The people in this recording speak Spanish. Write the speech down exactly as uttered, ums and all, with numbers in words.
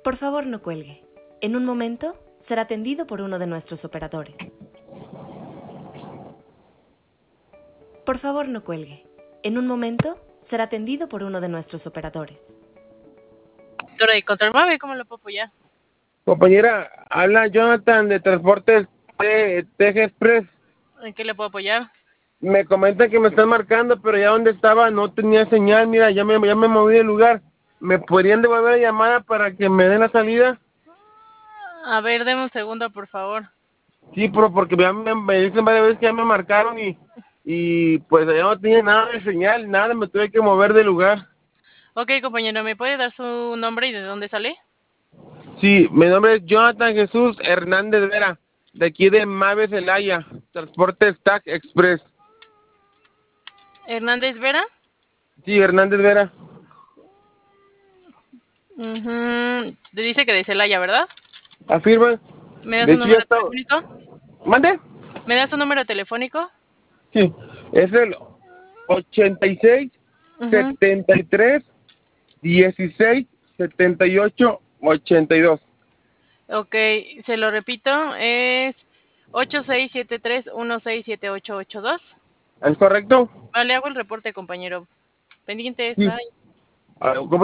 Por favor, no cuelgue. En un momento será atendido por uno de nuestros operadores. Por favor, no cuelgue. En un momento será atendido por uno de nuestros operadores. Torre de Control Móvil, ¿cómo lo puedo apoyar? Compañera, habla Jonathan de Transportes T G Express. ¿En qué le puedo apoyar? Me comentan que me están marcando, pero ya donde estaba no tenía señal. Mira, ya me, ya me moví del lugar. ¿Me podrían devolver la llamada para que me den la salida? A ver, deme un segundo, por favor. Sí, pero porque ya me, me dicen varias veces que ya me marcaron y, y pues ya no tenía nada de señal, nada, me tuve que mover del lugar. Ok, compañero, ¿me puede dar su nombre y de dónde sale? Sí, mi nombre es Jonathan Jesús Hernández Vera, de aquí de Mave Celaya, Transportes T A C Express. ¿Hernández Vera? Sí, Hernández Vera. Uh-huh. Dice que de Celaya, ¿verdad? Afirma. ¿Me da De su hecho ya número está. telefónico? ¿Mande? ¿Me da su número telefónico? Sí, es el ochenta y seis, Uh-huh. setenta y tres, dieciséis, setenta y ocho, ochenta y dos. Ok, se lo repito, es ocho seis siete tres uno seis siete ocho ocho dos. ¿Es correcto? Vale, hago el reporte, compañero. Pendientes, Sí. bye. Ah, ¿cómo